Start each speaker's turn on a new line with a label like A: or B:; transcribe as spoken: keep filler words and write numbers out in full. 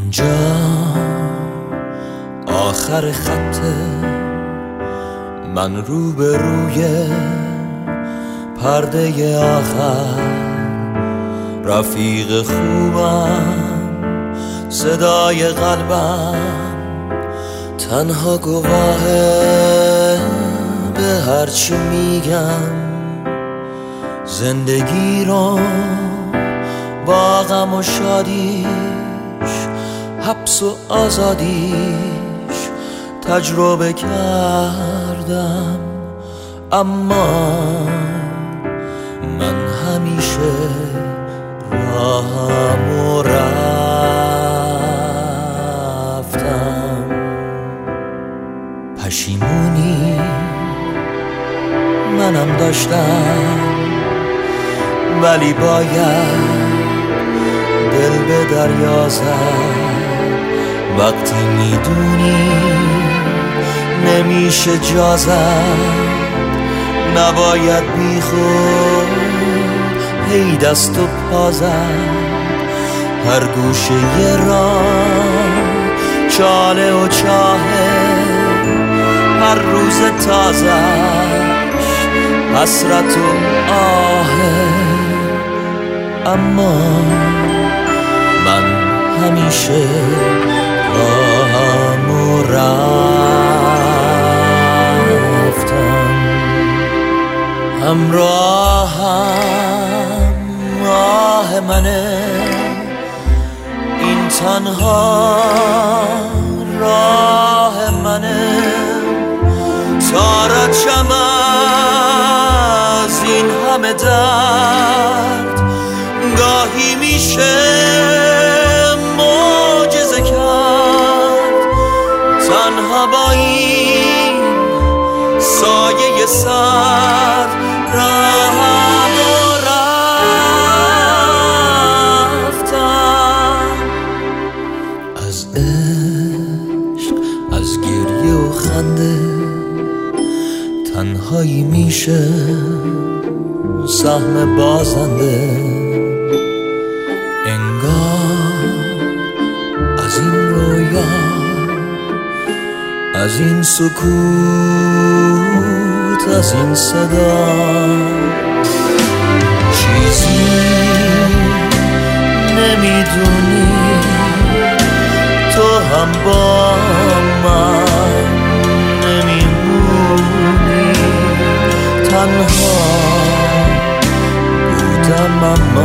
A: اینجا آخر خطه، من رو به روی پرده آخر، رفیق خوبم صدای قلبم، تنها گواهه به هرچی میگم، زندگی رو با غم و شادیش، حبس و آزادیش تجربه کردم، اما من همیشه راهمو رفتم. پشیمونی منم داشتم، ولی باید دل به دریا زد. وقتی میدونی نمیشه جا زد، نباید بی خود هی دست و پا زد. هر گوشه یه راه چاله و چاهه، هر روز تازه‌اش حسرت و آهه، اما من همیشه راهمو رفتم. همراهم راه منه، این تنها راه منه، تا رچم از این همه درد. گاهی میشه معجزه کرد، تنها با این سایه سر راهمو رفتم. از عشق، از گریه و خنده، تنهایی میشه سهم بازنده. انگار از این رویا، از این سکوت، از این صدا، چیزی نمیدونی تو هم با من نمیمونی. تنها بودم اما